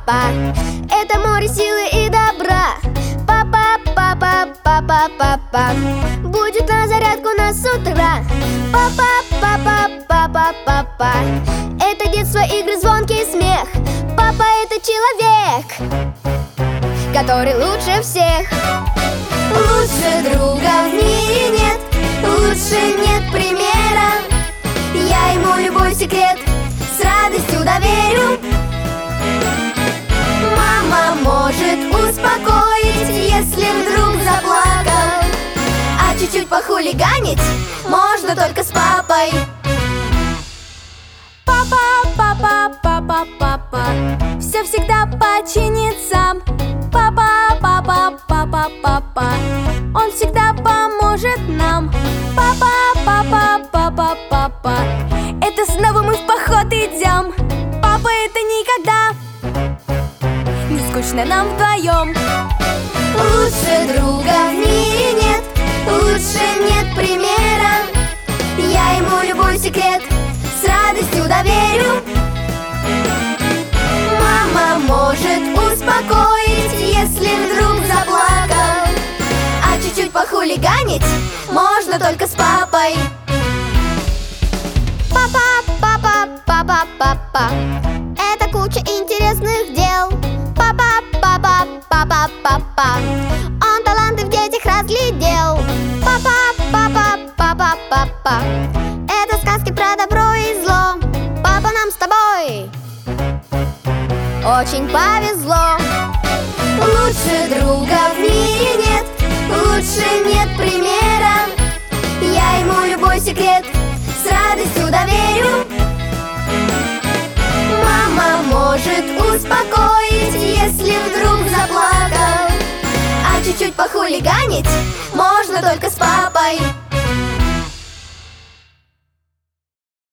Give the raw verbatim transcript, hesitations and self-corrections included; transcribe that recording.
папа. Это море силы и добра. Папа, папа, папа, папа. Будет на зарядку нас с утра. Папа, папа, папа, папа. Это детство, игры, звонкий смех. Папа — это человек, который лучше всех. Лучше друга в мире нет, лучше нет примера. Я ему любой секрет с радостью доверю. Мама может успокоить, если вдруг заплакал. А чуть-чуть похулиганить можно только с папой. Папа, папа, папа, папа все всегда починит сам. Папа, папа, папа, папа он всегда поможет нам. Папа, папа, папа, папа это снова мы в поход идем. Папа — это никогда не скучно нам вдвоем. Лучше друга в мире нет, лучше нет примера. Я ему любой секрет с радостью доверю. Мама может успокоить, если вдруг заплакал. А чуть-чуть похулиганить можно только с папой. Папа, папа, папа, папа это куча интересных дел. Папа, папа, папа, папа он таланты в детях разглядел. Папа, папа, папа, папа это сказки про добро и зло. Папа, нам с тобой очень повезло. Лучше друга в мире нет, лучше нет примера. Я ему любой секрет с радостью доверю. Мама может успокоить, если вдруг заплакал. А чуть-чуть похулиганить можно только с папой.